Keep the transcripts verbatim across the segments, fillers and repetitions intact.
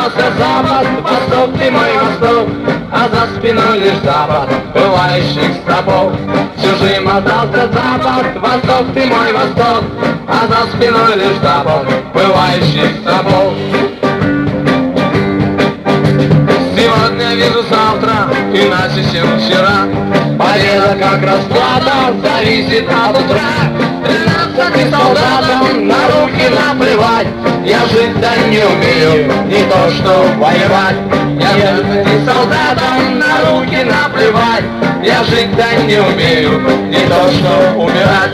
остался запад, восток ты мой восток, а за спиной лишь запад бывающих стопов. Чужим остался запад, восток ты мой восток, а за спиной лишь запад бывающих стопов. Сегодня вижу завтра, иначе чем вчера. Победа как расплата зависит от утра. Тринадцати солдатам на руки наплевать, я жить-то не умею, не то что воевать. Я тринадцати солдатам на руки наплевать, я жить-то не умею, не то что умирать.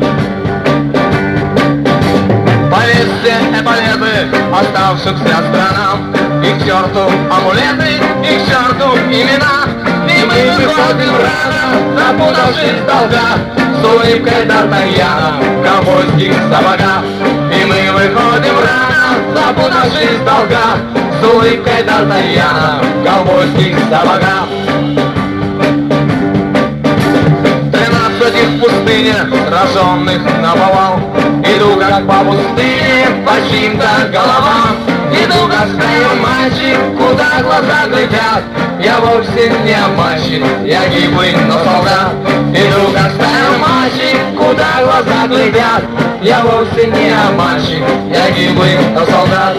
Повесьте эполеты оставшимся странам, и к черту амулеты, и к черту имена. И мы выходим рано, запутавшись в долгах, с улыбкой Д'Артаньяна в ковбойских сапогах. И мы выходим рано, запутавшись в долгах, с улыбкой Д'Артаньяна в ковбойских сапогах. Тринадцати в пустыне, сраженных наповал, иду как по пустыне, по чьим-то головам. Иду как стаю мальчик, куда глаза глядят, я вовсе не обманщик, я гиблый, но солдат. Иду как стаю мальчик, куда глаза глядят, я вовсе не обманщик, я гиблый, но солдат.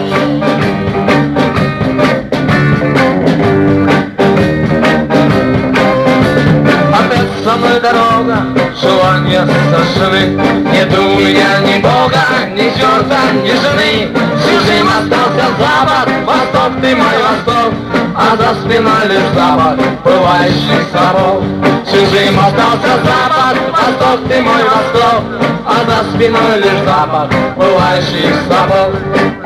Опять со мной дорога, желания сожжены, нету у меня ни бога, ни черта, ни жены. Чужим остался запад, восток ты мой восток, а за спиной лишь запад бывающих сапог. Чужим остался запад, восток ты мой восток, а за спиной лишь запад бывающих сапог.